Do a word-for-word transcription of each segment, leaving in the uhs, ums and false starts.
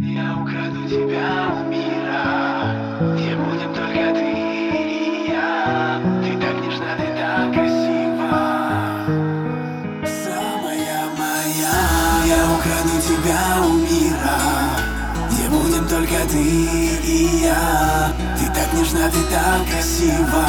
Я украду тебя у мира, где будем только ты и я. Ты так нежна, ты так красива, самая моя. Я украду тебя у мира, где будем только ты и я. Ты так нежна, ты так красива,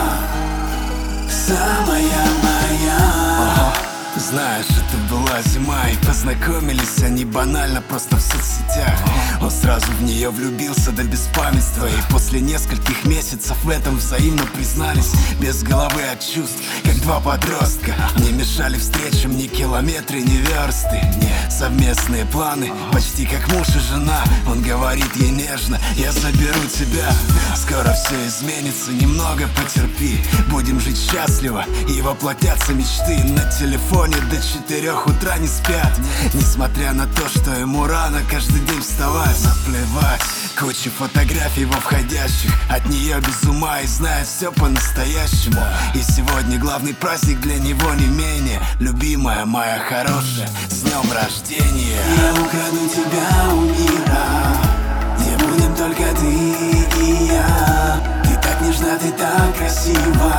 самая моя. Знаешь, это была зима, и познакомились они банально просто в соцсетях. Он сразу в нее влюбился до беспамятства, и после нескольких месяцев в этом взаимно признались. Без головы от чувств, как два подростка. Не мешали встречам ни километры, ни версты. Совместные планы, почти как муж и жена. Он говорит ей нежно: я заберу тебя. Скоро все изменится, немного потерпи. Будем жить счастливо, и воплотятся мечты. На телефоне до четырех утра не спят, несмотря на то, что ему рано каждый день вставать. Наплевать, куча фотографий во входящих. От нее без ума и знает все по-настоящему. И сегодня главный праздник для него не менее. Любимая моя хорошая, с днем рождения. Я украду тебя у мира, где будем только ты и я. Ты так нежна, ты так красива,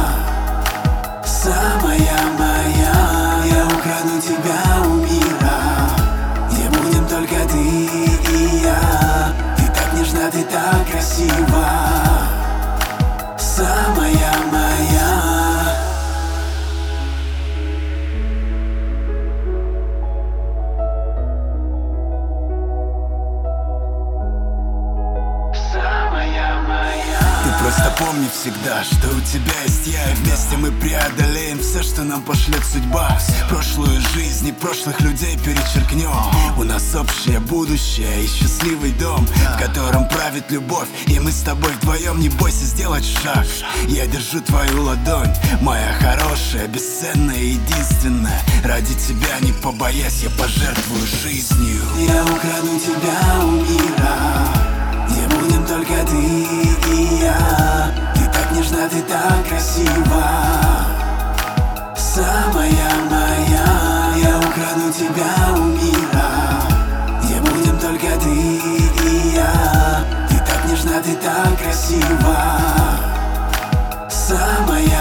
самая моя. Я украду тебя у мира, где будем только ты и я. Ты так нежна, ты так красива, самая моя. Просто помни всегда, что у тебя есть я, и вместе мы преодолеем все, что нам пошлет судьба. Прошлую жизнь и прошлых людей перечеркнем. У нас общее будущее и счастливый дом, в котором правит любовь, и мы с тобой вдвоем. Не бойся сделать шаг, я держу твою ладонь, моя хорошая, бесценная и единственная. Ради тебя, не побоясь, я пожертвую жизнью. Я украду тебя у мира, где будем только ты и я. Ты так нежна, ты так красива, самая моя. Я украду тебя у мира, где будем только ты и я. Ты так нежна, ты так красива, самая